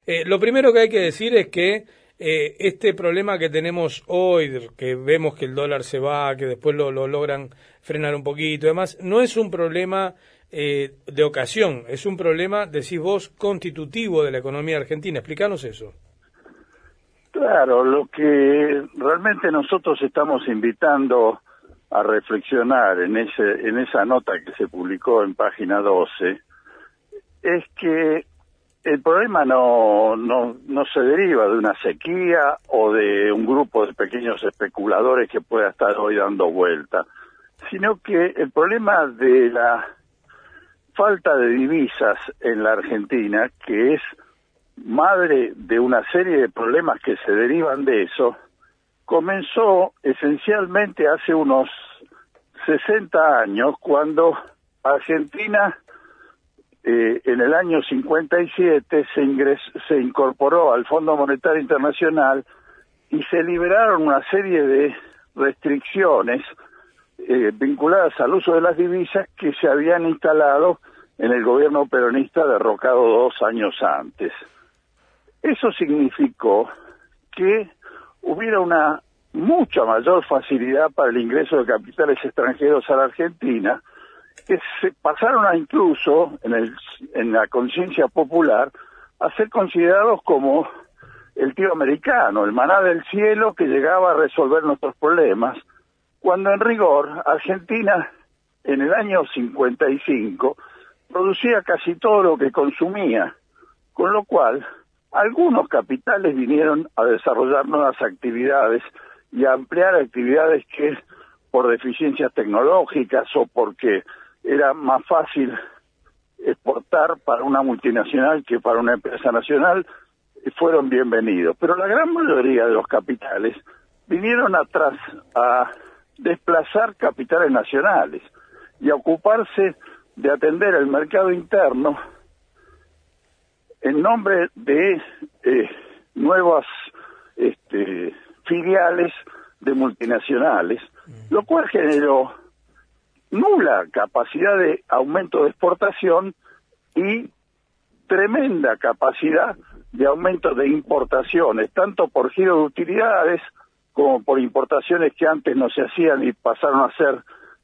Lo primero que hay que decir es que este problema que tenemos hoy, que vemos que el dólar se va, que después lo logran frenar un poquito y demás, no es un problema de ocasión, es un problema, decís vos, constitutivo de la economía argentina. Explícanos eso. Claro, lo que realmente nosotros estamos invitando a reflexionar en esa nota que se publicó en página 12 es que el problema no se deriva de una sequía o de un grupo de pequeños especuladores que pueda estar hoy dando vuelta, sino que el problema de la falta de divisas en la Argentina, que es madre de una serie de problemas que se derivan de eso, comenzó esencialmente hace unos 60 años, cuando Argentina en el año 57 se incorporó al Fondo Monetario Internacional y se liberaron una serie de restricciones vinculadas al uso de las divisas que se habían instalado en el gobierno peronista derrocado 2 años antes. Eso significó que hubiera una mucha mayor facilidad para el ingreso de capitales extranjeros a la Argentina, que se pasaron a incluso en la conciencia popular a ser considerados como el tío americano, el maná del cielo que llegaba a resolver nuestros problemas, cuando en rigor Argentina en el año 55 producía casi todo lo que consumía, con lo cual algunos capitales vinieron a desarrollar nuevas actividades y a ampliar actividades que por deficiencias tecnológicas o porque era más fácil exportar para una multinacional que para una empresa nacional, fueron bienvenidos. Pero la gran mayoría de los capitales vinieron atrás a desplazar capitales nacionales y a ocuparse de atender el mercado interno en nombre de nuevas filiales de multinacionales, lo cual generó nula capacidad de aumento de exportación y tremenda capacidad de aumento de importaciones, tanto por giro de utilidades como por importaciones que antes no se hacían y pasaron a ser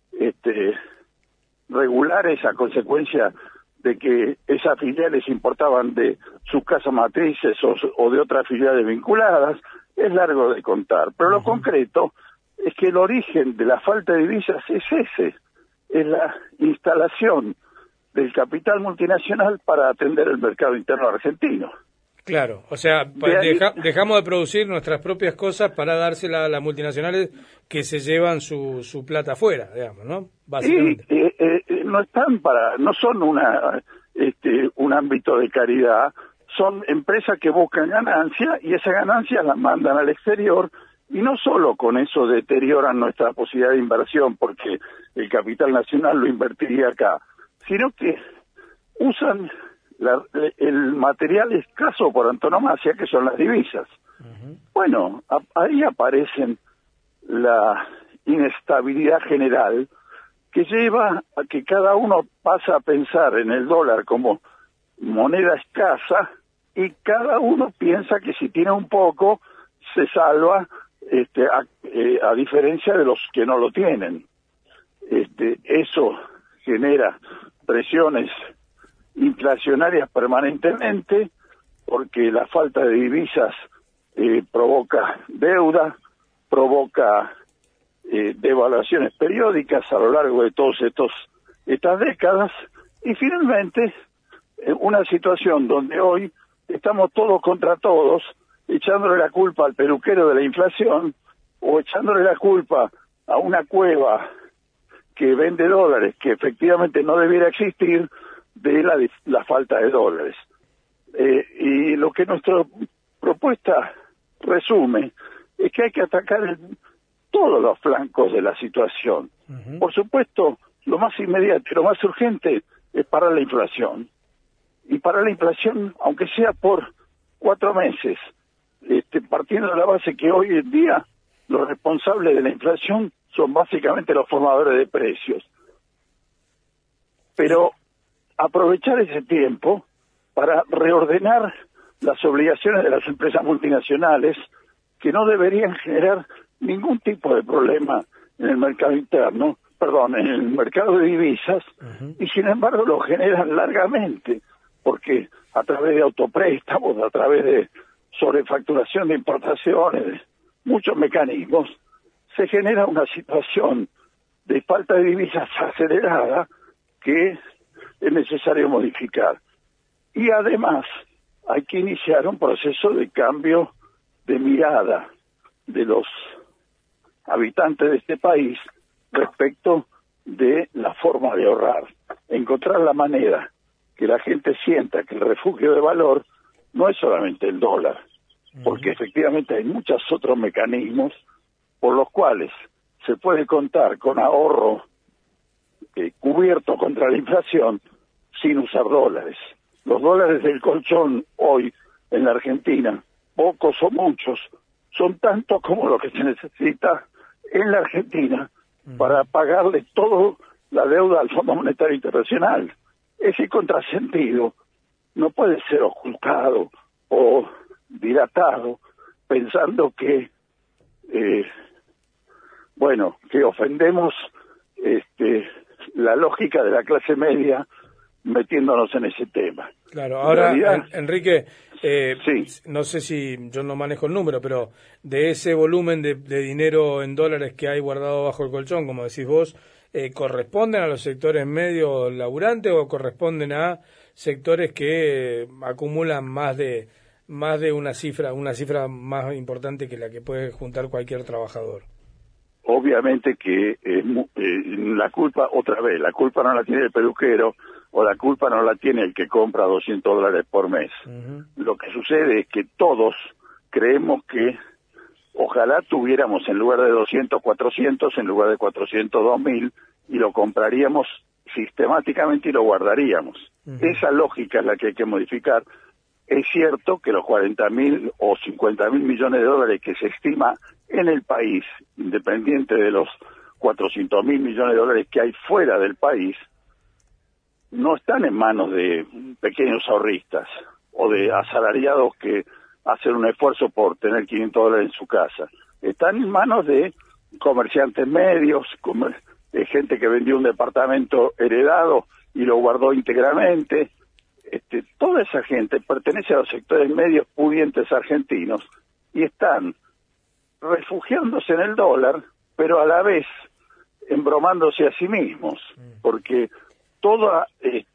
regulares a consecuencia de que esas filiales importaban de sus casas matrices o de otras filiales vinculadas. Es largo de contar, pero lo concreto es que el origen de la falta de divisas es ese, es la instalación del capital multinacional para atender el mercado interno argentino. Claro, o sea, dejamos de producir nuestras propias cosas para dársela a las multinacionales que se llevan su plata afuera, digamos, ¿no? Básicamente. Y no son un ámbito de caridad, son empresas que buscan ganancia y esa ganancia la mandan al exterior, y no solo con eso deterioran nuestra posibilidad de inversión porque el capital nacional lo invertiría acá, sino que usan el material escaso por antonomasia, que son las divisas. Bueno, ahí aparecen la inestabilidad general que lleva a que cada uno pasa a pensar en el dólar como moneda escasa y cada uno piensa que si tiene un poco se salva, a diferencia de los que no lo tienen. Eso genera presiones inflacionarias permanentemente, porque la falta de divisas provoca deuda, provoca devaluaciones periódicas a lo largo de todas estas décadas, y finalmente una situación donde hoy estamos todos contra todos, echándole la culpa al peluquero de la inflación o echándole la culpa a una cueva que vende dólares que efectivamente no debiera existir, de la falta de dólares. Y lo que nuestra propuesta resume es que hay que atacar todos los flancos de la situación. Por supuesto, lo más inmediato y lo más urgente es parar la inflación. Y parar la inflación, aunque sea por 4 meses, partiendo de la base que hoy en día los responsables de la inflación son básicamente los formadores de precios. Pero aprovechar ese tiempo para reordenar las obligaciones de las empresas multinacionales que no deberían generar ningún tipo de problema en el mercado interno, en el mercado de divisas, y sin embargo lo generan largamente, porque a través de autopréstamos, a través de sobrefacturación de importaciones, de muchos mecanismos, se genera una situación de falta de divisas acelerada que es necesario modificar. Y además hay que iniciar un proceso de cambio de mirada de los habitantes de este país respecto de la forma de ahorrar. Encontrar la manera que la gente sienta que el refugio de valor no es solamente el dólar, porque efectivamente hay muchos otros mecanismos por los cuales se puede contar con ahorro cubierto contra la inflación sin usar dólares. Los dólares del colchón hoy en la Argentina, pocos o muchos, son tanto como lo que se necesita en la Argentina para pagarle toda la deuda al Fondo Monetario Internacional. Ese contrasentido no puede ser ocultado o dilatado pensando que que ofendemos la lógica de la clase media metiéndonos en ese tema. Claro, ahora, Enrique, sí. No sé si yo no manejo el número, pero de ese volumen de dinero en dólares que hay guardado bajo el colchón, como decís vos, ¿corresponden a los sectores medios laburantes o corresponden a sectores que acumulan más de una cifra más importante que la que puede juntar cualquier trabajador? Obviamente que la culpa no la tiene el peluquero, o la culpa no la tiene el que compra $200 por mes. Lo que sucede es que todos creemos que ojalá tuviéramos en lugar de 200, 400, en lugar de 400, 2.000, y lo compraríamos sistemáticamente y lo guardaríamos. Esa lógica es la que hay que modificar. Es cierto que los 40.000 o 50.000 millones de dólares que se estima en el país, independiente de los 400.000 millones de dólares que hay fuera del país, no están en manos de pequeños ahorristas o de asalariados que hacen un esfuerzo por tener $500 en su casa. Están en manos de comerciantes medios, de gente que vendió un departamento heredado y lo guardó íntegramente. Toda esa gente pertenece a los sectores medios pudientes argentinos y están refugiándose en el dólar, pero a la vez embromándose a sí mismos, porque toda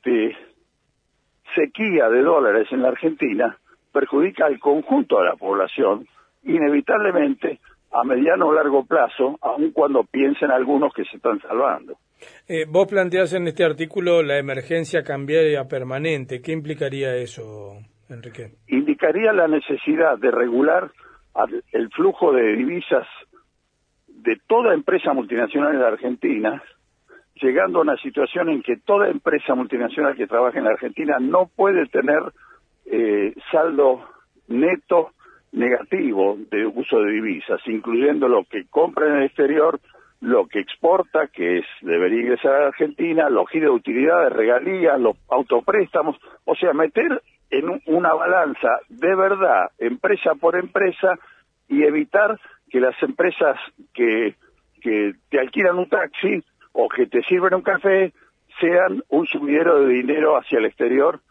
sequía de dólares en la Argentina perjudica al conjunto de la población, inevitablemente a mediano o largo plazo, aun cuando piensen algunos que se están salvando. Vos planteás en este artículo la emergencia cambiaria permanente. ¿Qué implicaría eso, Enrique? Indicaría la necesidad de regular el flujo de divisas de toda empresa multinacional en la Argentina, llegando a una situación en que toda empresa multinacional que trabaja en la Argentina no puede tener saldo neto negativo de uso de divisas, incluyendo lo que compra en el exterior, lo que exporta, que debería ingresar a la Argentina, los giros de utilidades, regalías, los autopréstamos, o sea, meter en una balanza de verdad, empresa por empresa, y evitar que las empresas que te alquilan un taxi o que te sirven un café sean un sumidero de dinero hacia el exterior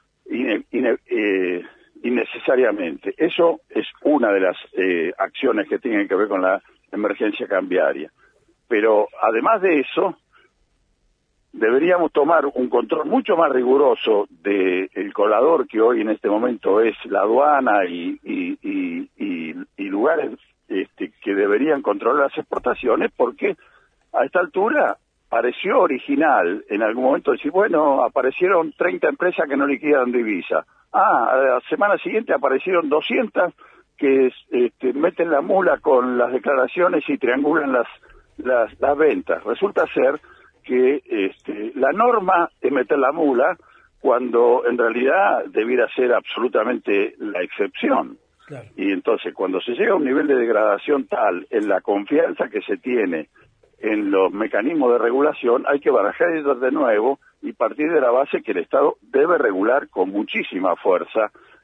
innecesariamente. Eso es una de las acciones que tienen que ver con la emergencia cambiaria. Pero además de eso, deberíamos tomar un control mucho más riguroso del colador que hoy en este momento es la aduana y lugares que deberían controlar las exportaciones, porque a esta altura pareció original en algún momento decir, bueno, aparecieron 30 empresas que no liquidan divisa. A la semana siguiente aparecieron 200 que meten la mula con las declaraciones y triangulan las ventas. Resulta ser que la norma es meter la mula cuando en realidad debiera ser absolutamente la excepción. Claro. Y entonces cuando se llega a un nivel de degradación tal en la confianza que se tiene en los mecanismos de regulación, hay que barajar ellos de nuevo y partir de la base que el Estado debe regular con muchísima fuerza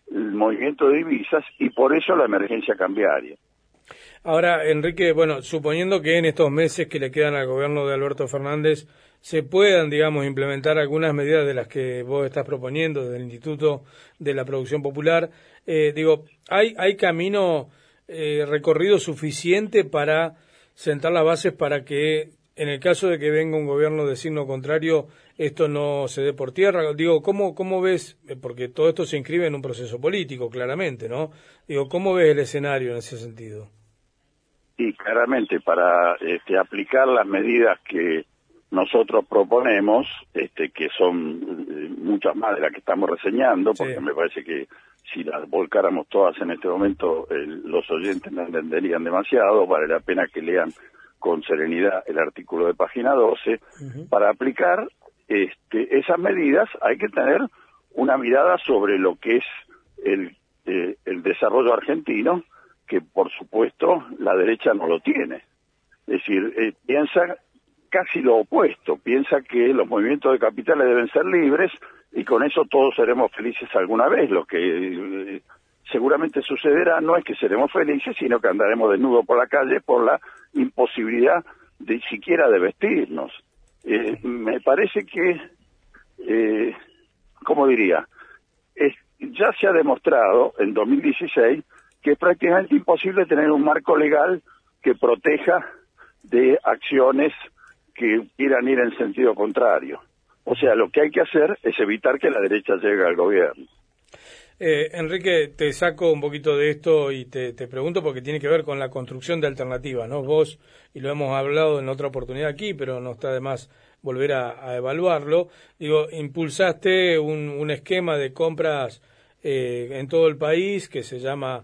el movimiento de divisas y por eso la emergencia cambiaria. Ahora, Enrique, bueno, suponiendo que en estos meses que le quedan al gobierno de Alberto Fernández se puedan, digamos, implementar algunas medidas de las que vos estás proponiendo desde el Instituto de la Producción Popular, ¿hay camino recorrido suficiente para sentar las bases para que, en el caso de que venga un gobierno de signo contrario, esto no se dé por tierra? ¿Cómo ves? Porque todo esto se inscribe en un proceso político, claramente, ¿no? ¿Cómo ves el escenario en ese sentido? Y claramente para aplicar las medidas que nosotros proponemos, que son muchas más de las que estamos reseñando, porque me parece que si las volcáramos todas en este momento, los oyentes no entenderían demasiado, vale la pena que lean con serenidad el artículo de página 12. Para aplicar esas medidas hay que tener una mirada sobre lo que es el desarrollo argentino, que por supuesto la derecha no lo tiene. Es decir, piensa casi lo opuesto, piensa que los movimientos de capitales deben ser libres y con eso todos seremos felices alguna vez. Lo que seguramente sucederá no es que seremos felices, sino que andaremos desnudos por la calle por la imposibilidad de siquiera de vestirnos. Me parece que, ¿cómo diría? Ya se ha demostrado en 2016 que es prácticamente imposible tener un marco legal que proteja de acciones que quieran ir en sentido contrario. O sea, lo que hay que hacer es evitar que la derecha llegue al gobierno. Enrique, te saco un poquito de esto y te pregunto porque tiene que ver con la construcción de alternativas, ¿no? Vos, y lo hemos hablado en otra oportunidad aquí, pero no está de más volver a evaluarlo, impulsaste un esquema de compras en todo el país que se llama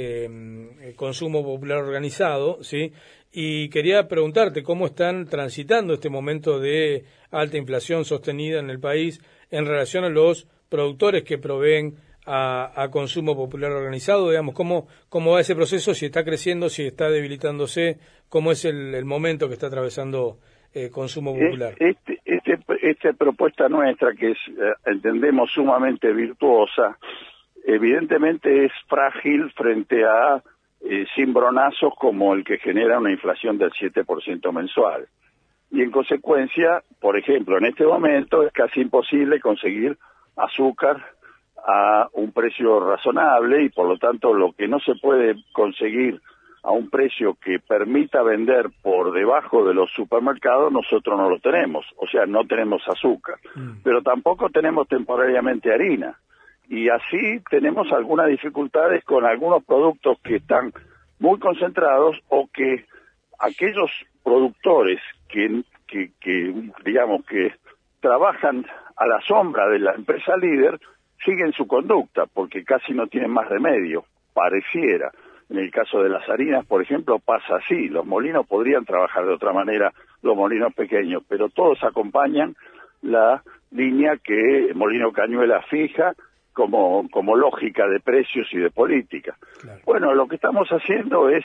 Consumo Popular Organizado, ¿sí? Y quería preguntarte cómo están transitando este momento de alta inflación sostenida en el país en relación a los productores que proveen a Consumo Popular Organizado, digamos, cómo va ese proceso, si está creciendo, si está debilitándose, cómo es el momento que está atravesando Consumo Popular. Esta propuesta nuestra, que es, entendemos, sumamente virtuosa, evidentemente es frágil frente a cimbronazos como el que genera una inflación del 7% mensual. Y en consecuencia, por ejemplo, en este momento es casi imposible conseguir azúcar a un precio razonable y por lo tanto lo que no se puede conseguir a un precio que permita vender por debajo de los supermercados, nosotros no lo tenemos. O sea, no tenemos azúcar, pero tampoco tenemos temporariamente harina. Y así tenemos algunas dificultades con algunos productos que están muy concentrados o que aquellos productores que digamos que trabajan a la sombra de la empresa líder siguen su conducta porque casi no tienen más remedio, pareciera. En el caso de las harinas, por ejemplo, pasa así. Los molinos podrían trabajar de otra manera, los molinos pequeños, pero todos acompañan la línea que Molino Cañuelas fija como lógica de precios y de política. Claro. Bueno, lo que estamos haciendo es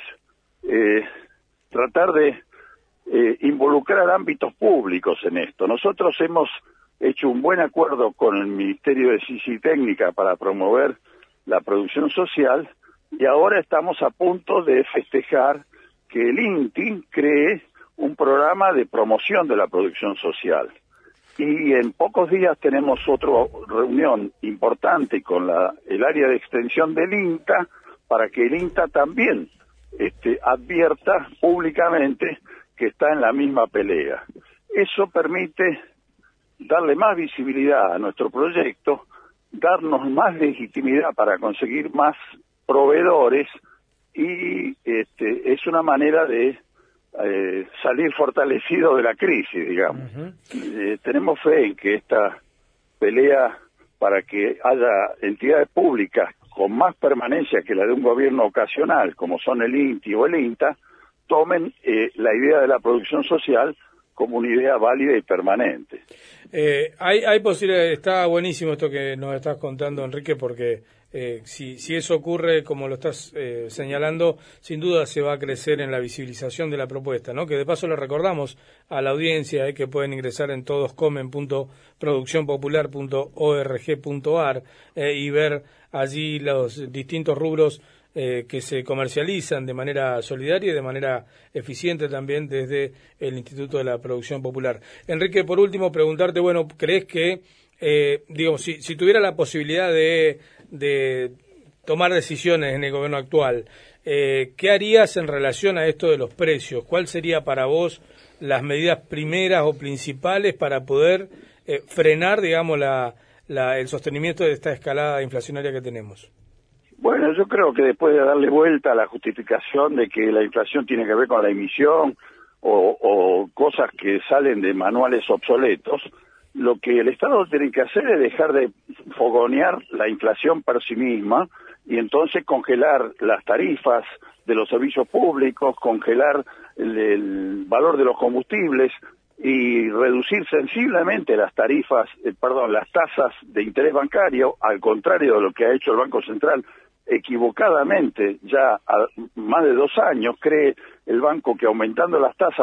tratar de involucrar ámbitos públicos en esto. Nosotros hemos hecho un buen acuerdo con el Ministerio de Ciencia y Técnica para promover la producción social y ahora estamos a punto de festejar que el INTI cree un programa de promoción de la producción social. Y en pocos días tenemos otra reunión importante con el área de extensión del INTA para que el INTA también advierta públicamente que está en la misma pelea. Eso permite darle más visibilidad a nuestro proyecto, darnos más legitimidad para conseguir más proveedores y es una manera de salir fortalecido de la crisis, digamos. Tenemos fe en que esta pelea para que haya entidades públicas con más permanencia que la de un gobierno ocasional, como son el INTI o el INTA, tomen la idea de la producción social como una idea válida y permanente. Hay posibilidades, está buenísimo esto que nos estás contando, Enrique, porque Si eso ocurre, como lo estás señalando, sin duda se va a crecer en la visibilización de la propuesta, ¿no? Que de paso le recordamos a la audiencia que pueden ingresar en todoscomen.produccionpopular.org.ar y ver allí los distintos rubros que se comercializan de manera solidaria y de manera eficiente también desde el Instituto de la Producción Popular. Enrique, por último, preguntarte, bueno, ¿crees que, si tuviera la posibilidad de tomar decisiones en el gobierno actual, ¿qué harías en relación a esto de los precios? ¿Cuál sería para vos las medidas primeras o principales para poder frenar, digamos, el sostenimiento de esta escalada inflacionaria que tenemos? Bueno, yo creo que después de darle vuelta a la justificación de que la inflación tiene que ver con la emisión o cosas que salen de manuales obsoletos, lo que el Estado tiene que hacer es dejar de fogonear la inflación por sí misma y entonces congelar las tarifas de los servicios públicos, congelar el valor de los combustibles y reducir sensiblemente las las tasas de interés bancario, al contrario de lo que ha hecho el Banco Central equivocadamente ya a más de 2 años. Cree el banco que aumentando las tasas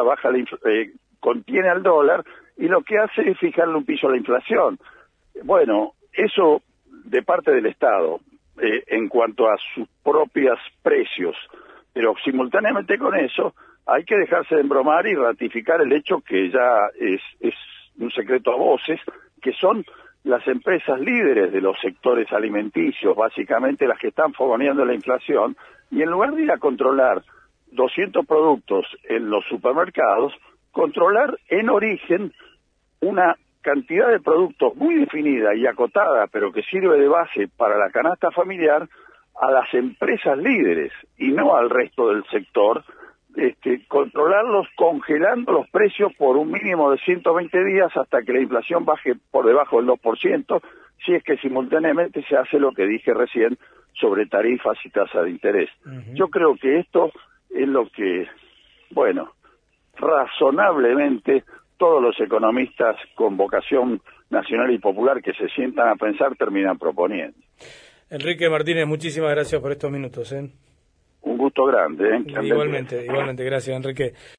contiene al dólar, y lo que hace es fijarle un piso a la inflación. Bueno, eso de parte del Estado en cuanto a sus propios precios, pero simultáneamente con eso hay que dejarse de embromar y ratificar el hecho que ya es un secreto a voces, que son las empresas líderes de los sectores alimenticios, básicamente las que están fogoneando la inflación, y en lugar de ir a controlar 200 productos en los supermercados, controlar en origen una cantidad de productos muy definida y acotada, pero que sirve de base para la canasta familiar, a las empresas líderes y no al resto del sector, controlarlos congelando los precios por un mínimo de 120 días hasta que la inflación baje por debajo del 2%, si es que simultáneamente se hace lo que dije recién sobre tarifas y tasa de interés. Yo creo que esto es lo que, bueno, razonablemente todos los economistas con vocación nacional y popular que se sientan a pensar terminan proponiendo. Enrique Martínez, muchísimas gracias por estos minutos. Un gusto grande. Igualmente, gracias, Enrique.